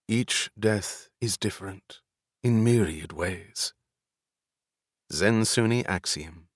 Each death is different in myriad ways. Zen Sunni Axiom.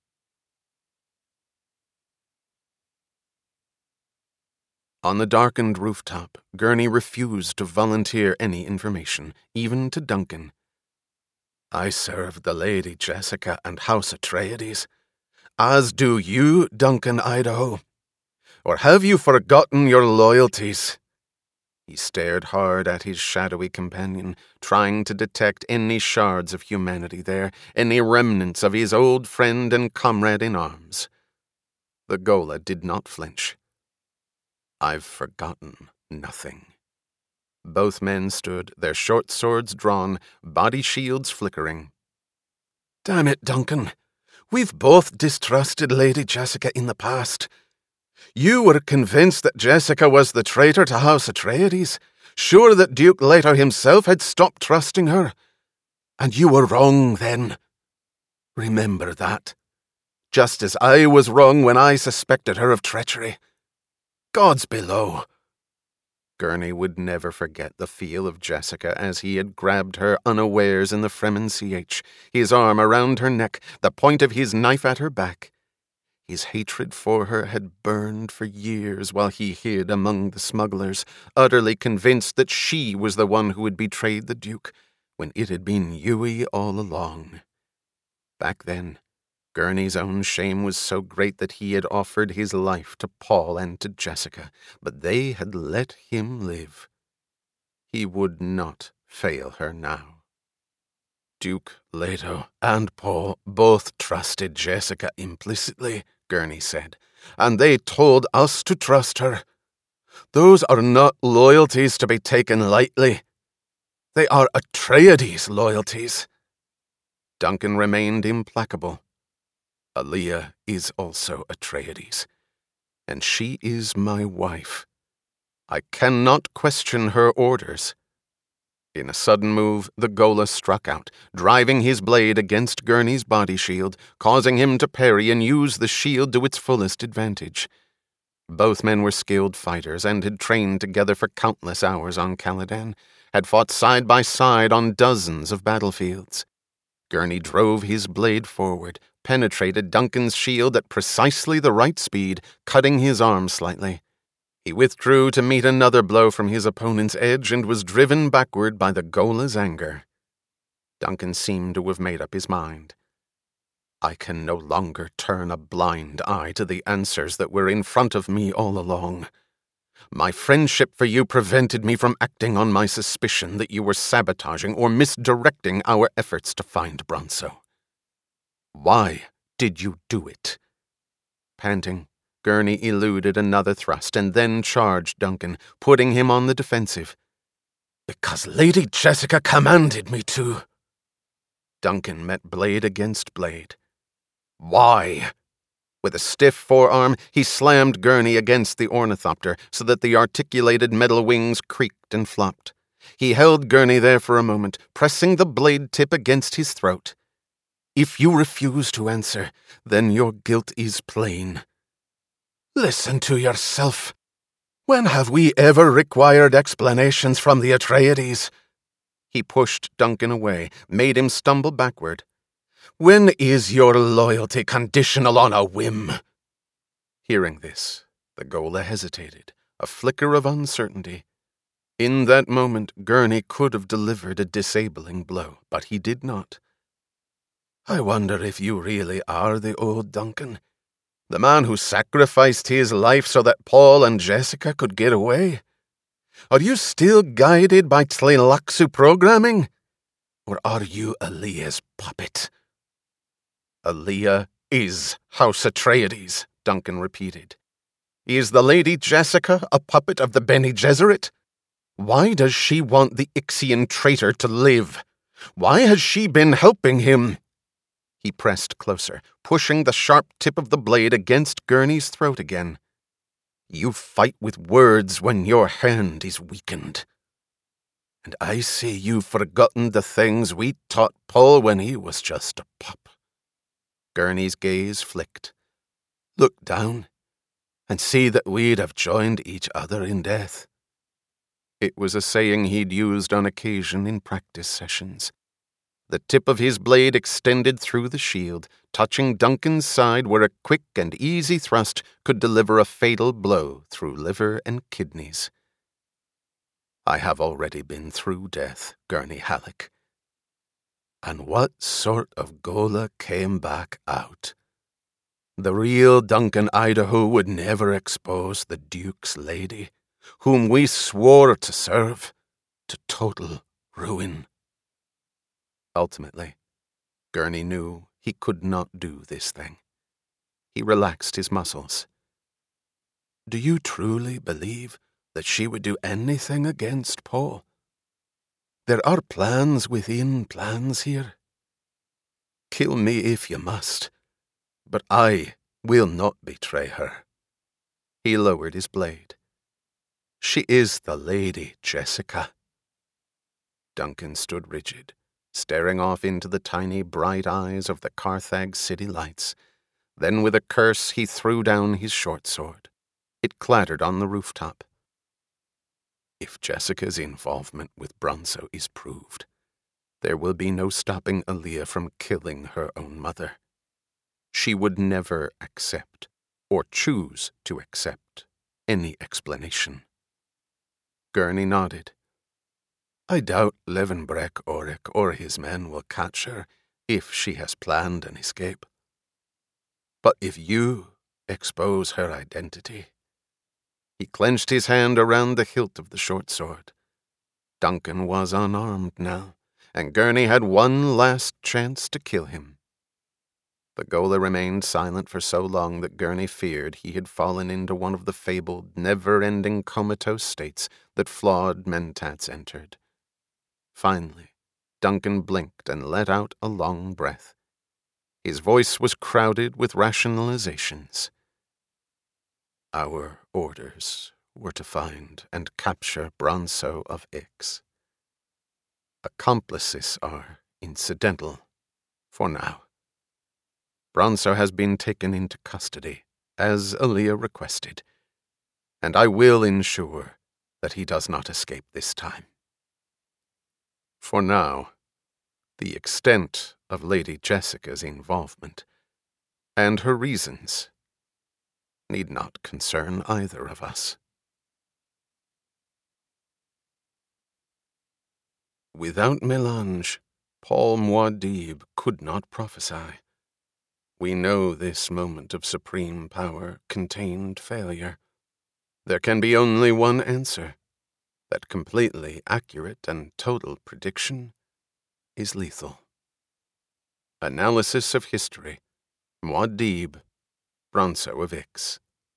On the darkened rooftop, Gurney refused to volunteer any information, even to Duncan. I serve the Lady Jessica and House Atreides, as do you, Duncan Idaho. Or have you forgotten your loyalties? He stared hard at his shadowy companion, trying to detect any shards of humanity there, any remnants of his old friend and comrade in arms. The Ghola did not flinch. I've forgotten nothing. Both men stood, their short swords drawn, body shields flickering. Damn it, Duncan. We've both distrusted Lady Jessica in the past. You were convinced that Jessica was the traitor to House Atreides, sure that Duke Leto himself had stopped trusting her. And you were wrong then. Remember that. Just as I was wrong when I suspected her of treachery. Gods below. Gurney would never forget the feel of Jessica as he had grabbed her unawares in the Fremen CH, his arm around her neck, the point of his knife at her back. His hatred for her had burned for years while he hid among the smugglers, utterly convinced that she was the one who had betrayed the Duke, when it had been Yueh all along. Back then, Gurney's own shame was so great that he had offered his life to Paul and to Jessica, but they had let him live. He would not fail her now. Duke Leto and Paul both trusted Jessica implicitly, Gurney said, and they told us to trust her. Those are not loyalties to be taken lightly. They are Atreides loyalties. Duncan remained implacable. Alia is also Atreides, and she is my wife. I cannot question her orders. In a sudden move, the Ghola struck out, driving his blade against Gurney's body shield, causing him to parry and use the shield to its fullest advantage. Both men were skilled fighters and had trained together for countless hours on Caladan, had fought side by side on dozens of battlefields. Gurney drove his blade forward, penetrated Duncan's shield at precisely the right speed, cutting his arm slightly. He withdrew to meet another blow from his opponent's edge and was driven backward by the Ghola's anger. Duncan seemed to have made up his mind. I can no longer turn a blind eye to the answers that were in front of me all along. My friendship for you prevented me from acting on my suspicion that you were sabotaging or misdirecting our efforts to find Bronso. Why did you do it? Panting, Gurney eluded another thrust and then charged Duncan, putting him on the defensive. Because Lady Jessica commanded me to. Duncan met blade against blade. Why? With a stiff forearm, he slammed Gurney against the ornithopter so that the articulated metal wings creaked and flopped. He held Gurney there for a moment, pressing the blade tip against his throat. If you refuse to answer, then your guilt is plain. Listen to yourself. When have we ever required explanations from the Atreides? He pushed Duncan away, made him stumble backward. When is your loyalty conditional on a whim? Hearing this, the Ghola hesitated, a flicker of uncertainty. In that moment, Gurney could have delivered a disabling blow, but he did not. I wonder if you really are the old Duncan, the man who sacrificed his life so that Paul and Jessica could get away? Are you still guided by Tleilaxu programming? Or are you Alia's puppet? Alia is House Atreides, Duncan repeated. Is the Lady Jessica a puppet of the Bene Gesserit? Why does she want the Ixian traitor to live? Why has she been helping him? He pressed closer, pushing the sharp tip of the blade against Gurney's throat again. You fight with words when your hand is weakened. And I see you've forgotten the things we taught Paul when he was just a pup. Gurney's gaze flicked. Look down and see that we'd have joined each other in death. It was a saying he'd used on occasion in practice sessions. The tip of his blade extended through the shield, touching Duncan's side where a quick and easy thrust could deliver a fatal blow through liver and kidneys. I have already been through death, Gurney Halleck. And what sort of Gola came back out? The real Duncan Idaho would never expose the Duke's lady, whom we swore to serve, to total ruin. Ultimately, Gurney knew he could not do this thing. He relaxed his muscles. Do you truly believe that she would do anything against Paul? There are plans within plans here. Kill me if you must, but I will not betray her. He lowered his blade. She is the Lady Jessica. Duncan stood rigid, staring off into the tiny bright eyes of the Carthage city lights. Then with a curse he threw down his short sword. It clattered on the rooftop. If Jessica's involvement with Bronso is proved, there will be no stopping Aaliyah from killing her own mother. She would never accept, or choose to accept, any explanation. Gurney nodded. I doubt Levenbreck Oric or his men will catch her if she has planned an escape. But if you expose her identity... He clenched his hand around the hilt of the short sword. Duncan was unarmed now, and Gurney had one last chance to kill him. The Gola remained silent for so long that Gurney feared he had fallen into one of the fabled, never-ending comatose states that flawed mentats entered. Finally, Duncan blinked and let out a long breath. His voice was crowded with rationalizations. Our orders were to find and capture Bronso of Ix. Accomplices are incidental, for now. Bronso has been taken into custody, as Aaliyah requested, and I will ensure that he does not escape this time. For now, the extent of Lady Jessica's involvement, and her reasons, need not concern either of us. Without Melange, Paul Muad'Dib could not prophesy. We know this moment of supreme power contained failure. There can be only one answer. That completely accurate and total prediction is lethal. Analysis of history. Muad'Dib, Bronso of Ix.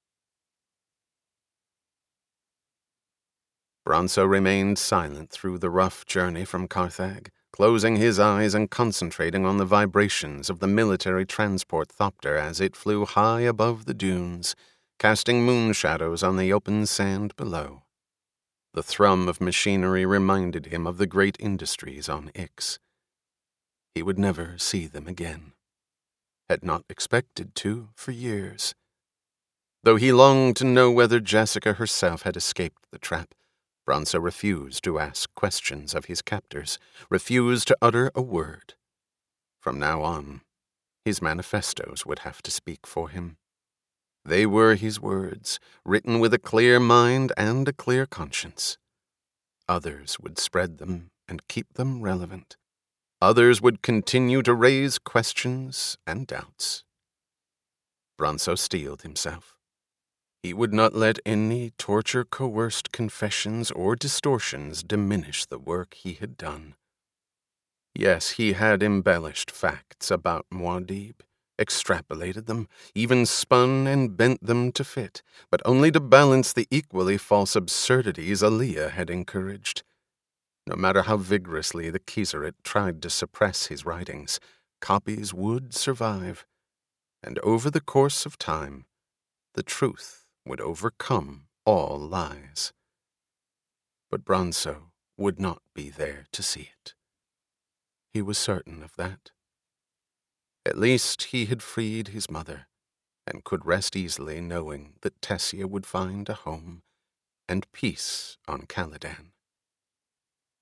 Bronso remained silent through the rough journey from Carthage, closing his eyes and concentrating on the vibrations of the military transport Thopter as it flew high above the dunes, casting moon shadows on the open sand below. The thrum of machinery reminded him of the great industries on Ix. He would never see them again. Had not expected to for years. Though he longed to know whether Jessica herself had escaped the trap, Bronso refused to ask questions of his captors, refused to utter a word. From now on, his manifestos would have to speak for him. They were his words, written with a clear mind and a clear conscience. Others would spread them and keep them relevant. Others would continue to raise questions and doubts. Bronso steeled himself. He would not let any torture-coerced confessions or distortions diminish the work he had done. Yes, he had embellished facts about Muad'Dib, extrapolated them, even spun and bent them to fit, but only to balance the equally false absurdities Aaliyah had encouraged. No matter how vigorously the Kizarate tried to suppress his writings, copies would survive, and over the course of time, the truth would overcome all lies. But Bronso would not be there to see it. He was certain of that. At least he had freed his mother, and could rest easily knowing that Tessia would find a home and peace on Caladan.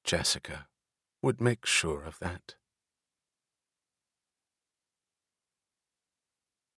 Jessica would make sure of that.